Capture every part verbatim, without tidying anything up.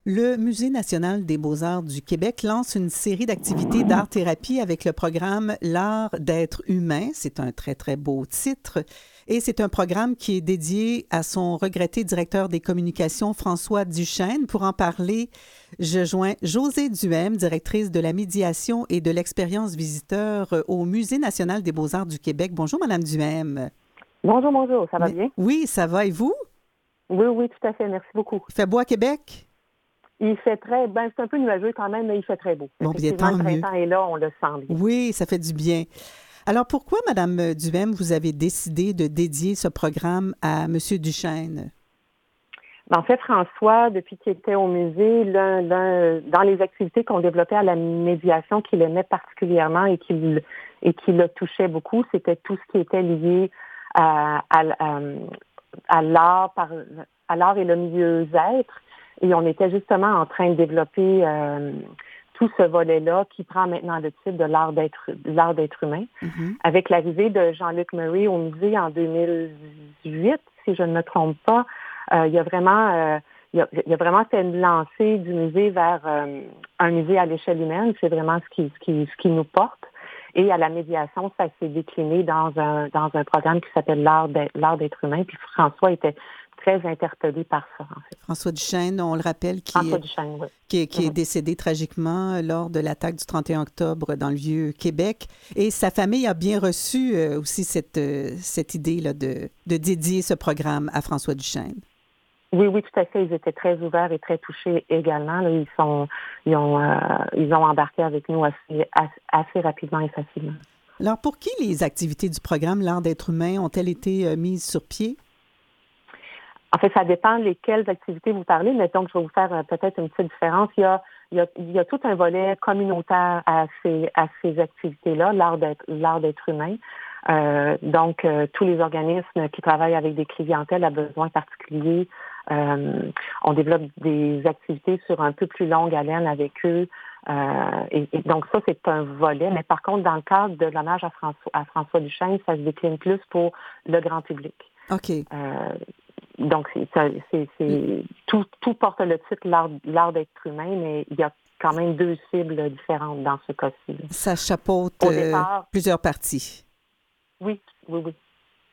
Le Musée national des beaux-arts du Québec lance une série d'activités d'art-thérapie avec le programme L'art d'être humain. C'est un très, très beau titre. Et c'est un programme qui est dédié à son regretté directeur des communications, François Duchesne. Pour en parler, je joins Josée Duhem, directrice de la médiation et de l'expérience visiteur au Musée national des beaux-arts du Québec. Bonjour, Madame Duhem. Bonjour, bonjour, ça va bien? Oui, ça va. Et vous? Oui, oui, tout à fait, merci beaucoup. Il fait beau à Québec? Il fait très, ben c'est un peu nuageux quand même, mais il fait très beau. Bon, bien, Effectivement, tant le mieux. printemps est là, on le sent bien. Oui, ça fait du bien. Alors, pourquoi, Madame Duhem, vous avez décidé de dédier ce programme à Monsieur Duchesne? Ben, en fait, François, depuis qu'il était au musée, l'un, l'un, dans les activités qu'on développait à la médiation qu'il aimait particulièrement et qui, et qui le touchait beaucoup, c'était tout ce qui était lié à, à, à, à l'art, par, à l'art et le mieux-être. Et on était justement en train de développer euh, tout ce volet-là qui prend maintenant le titre de l'art d'être, l'art d'être humain. Mm-hmm. Avec l'arrivée de Jean-Luc Murray au musée en deux mille dix-huit, si je ne me trompe pas, euh, il y a vraiment, euh, il, a, il a vraiment fait une lancée du musée vers euh, un musée à l'échelle humaine. C'est vraiment ce qui, ce qui, ce qui nous porte. Et à la médiation, ça s'est décliné dans un dans un programme qui s'appelle l'art d'être, l'art d'être humain. Puis François était très interpellé par ça, en fait. François Duchesne, on le rappelle, qui François est, Duchesne, oui. qui est, qui est Mm-hmm. décédé tragiquement lors de l'attaque du trente et un octobre dans le Vieux-Québec. Et sa famille a bien reçu euh, aussi cette, euh, cette idée-là de, de dédier ce programme à François Duchesne. Oui, oui, tout à fait. Ils étaient très ouverts et très touchés également. Là, ils sont, ils ont, euh, ils ont embarqué avec nous assez, assez, assez rapidement et facilement. Alors, pour qui les activités du programme L'art d'être humain ont-elles été euh, mises sur pied? En fait, ça dépend lesquelles activités vous parlez, mais donc je vais vous faire euh, peut-être une petite différence. Il y a, il y a, il y a tout un volet communautaire à ces, à ces activités-là, l'art d'être, l'art d'être humain. Euh, donc, euh, tous les organismes qui travaillent avec des clientèles à besoins particuliers, euh, on développe des activités sur un peu plus longue haleine avec eux. Euh, et, et donc, ça, c'est un volet. Mais par contre, dans le cadre de l'hommage à François, à François Duchesne, ça se décline plus pour le grand public. OK. Euh, donc, c'est, c'est, c'est, tout, tout porte le titre l'art, l'art d'être humain, mais il y a quand même deux cibles différentes dans ce cas-ci. Ça chapeaute Au euh, départ, plusieurs parties. oui, oui, oui.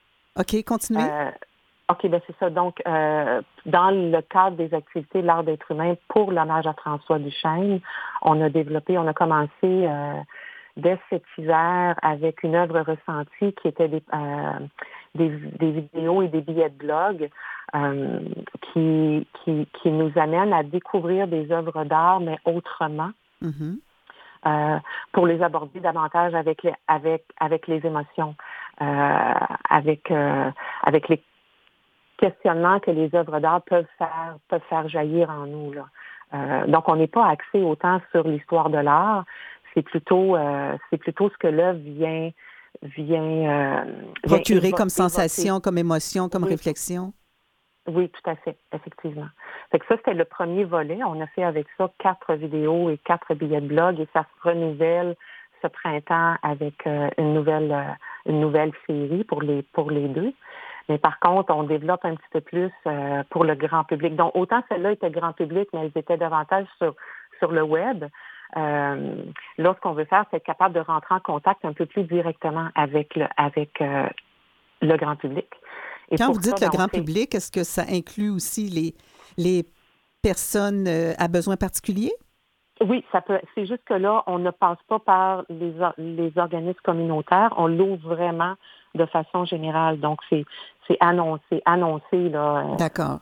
OK, continuez. Euh, OK, ben c'est ça. Donc, euh, dans le cadre des activités de l'art d'être humain pour l'hommage à François Duchesne, on a développé, on a commencé euh, dès cet hiver avec une œuvre ressentie qui était des, euh, des, des vidéos et des billets de blog euh, qui, qui, qui nous amènent à découvrir des œuvres d'art, mais autrement. Mm-hmm. Euh, pour les aborder davantage avec les, avec, avec les émotions, euh, avec, euh, avec les questionnements que les œuvres d'art peuvent faire, peuvent faire jaillir en nous. Là. Euh, donc, on n'est pas axé autant sur l'histoire de l'art, c'est plutôt, euh, c'est plutôt ce que l'œuvre vient, vient, euh, vient Procurer évo- comme évoquer. sensation, comme émotion, comme Oui, réflexion. oui, tout à fait, effectivement. Fait que ça, c'était le premier volet. On a fait avec ça quatre vidéos et quatre billets de blog et ça se renouvelle ce printemps avec euh, une nouvelle euh, une nouvelle série pour les pour les deux. Mais par contre, on développe un petit peu plus euh, pour le grand public. Donc, autant celles-là étaient grand public, mais elles étaient davantage sur sur le web. Euh, là, ce qu'on veut faire, c'est être capable de rentrer en contact un peu plus directement avec le avec euh, le grand public. Et Quand pour vous ça, dites le ben, on grand fait public, est-ce que ça inclut aussi les, les personnes euh, à besoins particuliers? oui, ça peut. C'est juste que là, on ne passe pas par les, les organismes communautaires. On l'ouvre vraiment de façon générale. Donc, c'est, c'est annoncé, annoncé là, D'accord.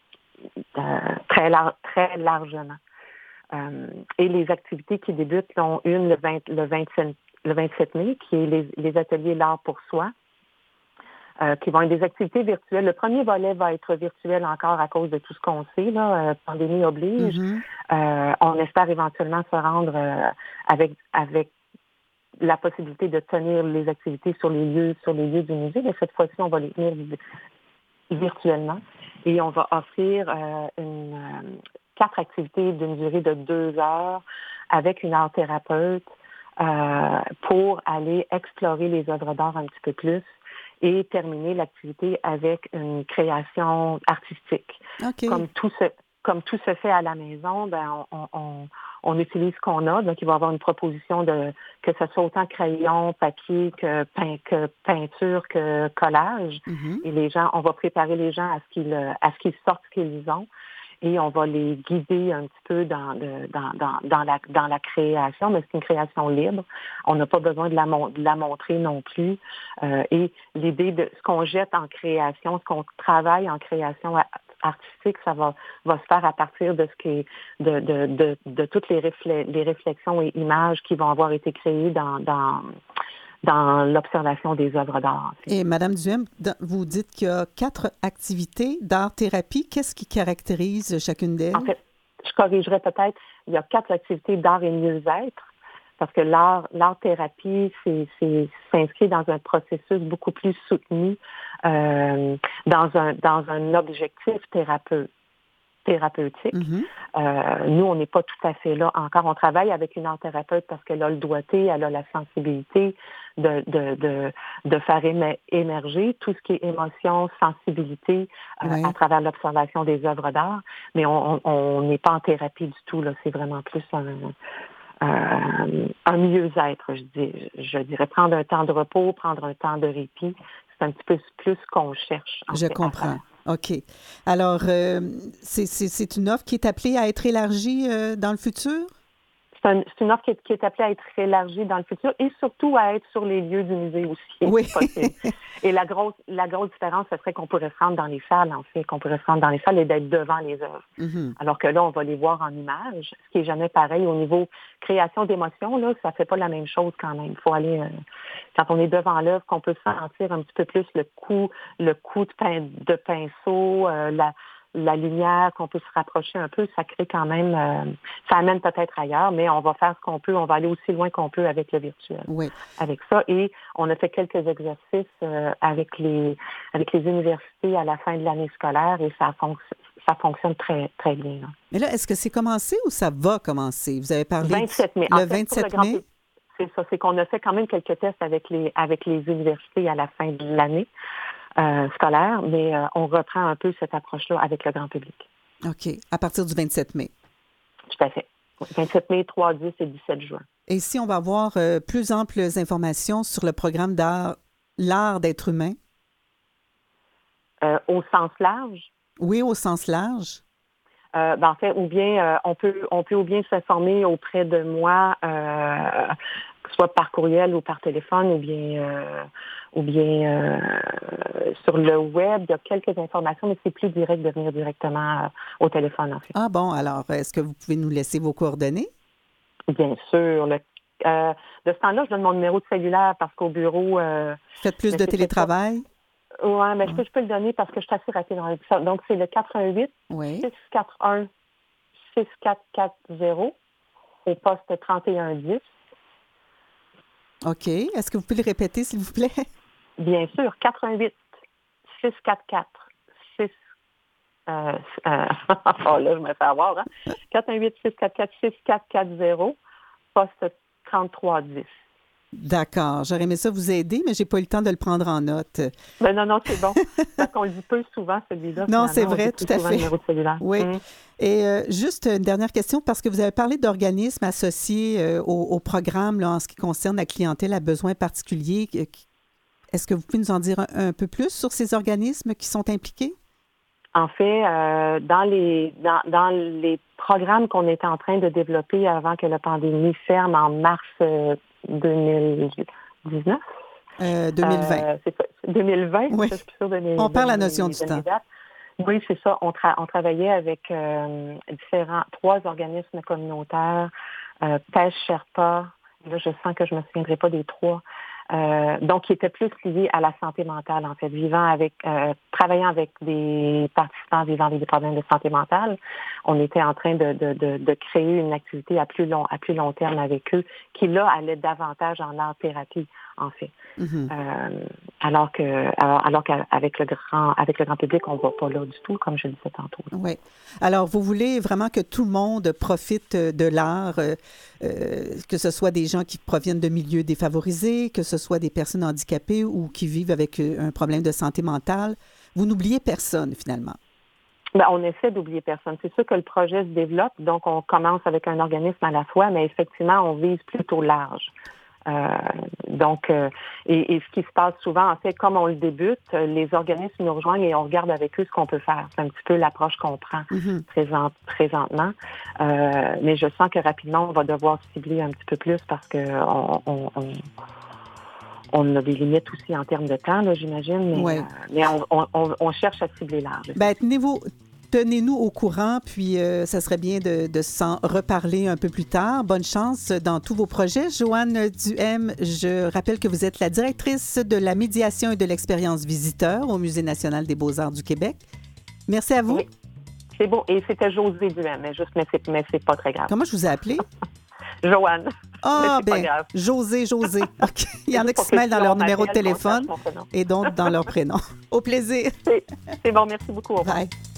euh, très, lar- très largement. Euh, et les activités qui débutent, dont une le, vingt, le, vingt-sept, le vingt-sept mai, qui est les, les ateliers L'art pour soi, euh, qui vont être des activités virtuelles. Le premier volet va être virtuel encore à cause de tout ce qu'on sait, là, euh, pandémie oblige. Mm-hmm. Euh, on espère éventuellement se rendre euh, avec avec la possibilité de tenir les activités sur les lieux sur les lieux du musée, mais cette fois-ci, on va les tenir virtuellement et on va offrir euh, une, euh, quatre activités d'une durée de deux heures avec une art thérapeute euh, pour aller explorer les œuvres d'art un petit peu plus et terminer l'activité avec une création artistique. OK. Comme tout ce, comme tout se fait à la maison, ben on, on, on utilise ce qu'on a. Donc, il va y avoir une proposition de que ce soit autant crayon, papier que, pein, que peinture, que collage. Mm-hmm. Et les gens, on va préparer les gens à ce qu'ils à ce qu'ils sortent ce qu'ils ont. Et on va les guider un petit peu dans, le, dans, dans, dans, la, dans la création, mais c'est une création libre. On n'a pas besoin de la, de la montrer non plus. Euh, et l'idée de ce qu'on jette en création, ce qu'on travaille en création artistique, ça va, va se faire à partir de ce qui est, de, de, de, de toutes les, réflé, les réflexions et images qui vont avoir été créées dans, dans dans l'observation des œuvres d'art. Et Madame Duhem, vous dites qu'il y a quatre activités d'art-thérapie. Qu'est-ce qui caractérise chacune d'elles? En fait, je corrigerais peut-être, il y a quatre activités d'art et mieux-être, parce que l'art, l'art-thérapie, c'est, c'est s'inscrit dans un processus beaucoup plus soutenu, euh, dans un dans un objectif thérapeute. thérapeutique. Mm-hmm. Euh, nous, on n'est pas tout à fait là encore. On travaille avec une art-thérapeute parce qu'elle a le doigté, elle a la sensibilité de, de, de, de faire émerger tout ce qui est émotion, sensibilité euh, oui. à travers l'observation des œuvres d'art. Mais on n'est pas en thérapie du tout. Là. C'est vraiment plus un, euh, un mieux-être, je, dis, je dirais. Prendre un temps de repos, prendre un temps de répit. C'est un petit peu plus ce qu'on cherche. Je fait, comprends. OK. Alors, euh, c'est, c'est, c'est une offre qui est appelée à être élargie euh, dans le futur? C'est, un, c'est une offre qui est, qui est appelée à être élargie dans le futur et surtout à être sur les lieux du musée aussi. Oui. Et la grosse, la grosse différence, ce serait qu'on pourrait se rendre dans les salles, en fait, qu'on pourrait se rendre dans les salles et d'être devant les œuvres. Mm-hmm. Alors que là, on va les voir en images, ce qui n'est jamais pareil au niveau création d'émotions. Là, ça ne fait pas la même chose quand même. Il faut aller, euh, quand on est devant l'œuvre, qu'on peut sentir un petit peu plus le coup, le coup de, pin, de pinceau, euh, la la lumière, qu'on peut se rapprocher un peu, ça crée quand même, euh, ça amène peut-être ailleurs, mais on va faire ce qu'on peut, on va aller aussi loin qu'on peut avec le virtuel. Oui. Avec ça, et on a fait quelques exercices euh, avec les avec les universités à la fin de l'année scolaire et ça fonctionne. Ça fonctionne très, très bien. Là. Mais là, est-ce que c'est commencé ou ça va commencer? Vous avez parlé vingt-sept mai. Le en fait, vingt-sept le mai? Grand... C'est ça, c'est qu'on a fait quand même quelques tests avec les avec les universités à la fin de l'année. Euh, scolaire, mais euh, on reprend un peu cette approche-là avec le grand public. OK. À partir du vingt-sept mai. Tout à fait. vingt-sept mai, trois, dix et dix-sept juin. Et si on va avoir euh, plus amples informations sur le programme d'art, l'art d'être humain? Euh, au sens large? Oui, au sens large. Euh, ben en fait, ou bien euh, on peut on peut ou bien s'informer auprès de moi, euh, que ce soit par courriel ou par téléphone, ou bien euh, ou bien euh, sur le web. Il y a quelques informations, mais c'est plus direct de venir directement euh, au téléphone, en fait. Ah bon, alors est-ce que vous pouvez nous laisser vos coordonnées? Bien sûr. Le, euh, de ce temps-là, je donne mon numéro de cellulaire parce qu'au bureau... Euh, Faites plus de télétravail? Oui, mais je peux, je peux le donner parce que je suis assez rapide dans ça. Donc, c'est le quatre un huit, oui. six quatre un, six quatre quatre zéro au poste trente et un dix. OK. Est-ce que vous pouvez le répéter, s'il vous plaît? Bien sûr. quatre un huit, six quatre quatre, six... Euh, euh, oh là, je me fais avoir, hein? quatre un huit, six quatre quatre, six quatre quatre zéro, poste trente-trois dix. D'accord. J'aurais aimé ça vous aider, mais je n'ai pas eu le temps de le prendre en note. Ben non, non, c'est bon. Parce qu'on le dit peu souvent, celui-là. Non, c'est vrai, tout à fait. Le numéro de cellulaire. Oui. Mmh. Et euh, juste une dernière question, parce que vous avez parlé d'organismes associés euh, au, au programme là, en ce qui concerne la clientèle à besoins particuliers. Est-ce que vous pouvez nous en dire un, un peu plus sur ces organismes qui sont impliqués? En fait, euh, dans les dans, dans les programmes qu'on était en train de développer avant que la pandémie ferme en mars euh, deux mille dix-neuf. Euh, deux mille vingt. Euh, c'est ça, deux mille vingt, oui. je suis sûre de mes, On perd de la mes, notion du temps. Oui, c'est ça. On, tra- on travaillait avec euh, différents, trois organismes communautaires, euh, Pêche Sherpa, là je sens que je ne me souviendrai pas des trois, euh, donc qui étaient plus liés à la santé mentale, en fait, vivant avec, euh, travaillant avec des participants vivant avec des problèmes de santé mentale. On était en train de, de, de, de créer une activité à plus long, à plus long terme avec eux, qui là allait davantage en art-thérapie, en fait. Mm-hmm. Euh, alors que, alors, alors qu'avec le grand, avec le grand public, on ne va pas là du tout, comme je le disais tantôt. Oui. Alors, vous voulez vraiment que tout le monde profite de l'art, euh, euh, que ce soit des gens qui proviennent de milieux défavorisés, que ce soit des personnes handicapées ou qui vivent avec un problème de santé mentale. Vous n'oubliez personne, finalement. Ben, on essaie d'oublier personne. C'est sûr que le projet se développe, donc on commence avec un organisme à la fois, mais effectivement, on vise plutôt large. Euh, donc, euh, et, et ce qui se passe souvent, en fait, comme on le débute, les organismes nous rejoignent et on regarde avec eux ce qu'on peut faire. C'est un petit peu l'approche qu'on prend mm-hmm. présent, présentement. Euh, mais je sens que rapidement, on va devoir cibler un petit peu plus parce que on, on, on On a des limites aussi en termes de temps, là, j'imagine, mais, ouais. euh, mais on, on, on cherche à cibler large. Bien, tenez-vous, tenez-nous au courant, puis euh, ça serait bien de, de s'en reparler un peu plus tard. Bonne chance dans tous vos projets. Joanne Duhem, je rappelle que vous êtes la directrice de la médiation et de l'expérience visiteur au Musée national des beaux-arts du Québec. Merci à vous. Oui, c'est beau. Et c'était José Duhem, mais juste, mais c'est, mais c'est pas très grave. Comment je vous ai appelé? Joanne. Ah, bien, José, José. Okay. Il y en a qui se mêlent dans leur numéro de téléphone et d'autres dans leur prénom. Au plaisir. C'est, c'est bon, merci beaucoup. Au revoir. Bye.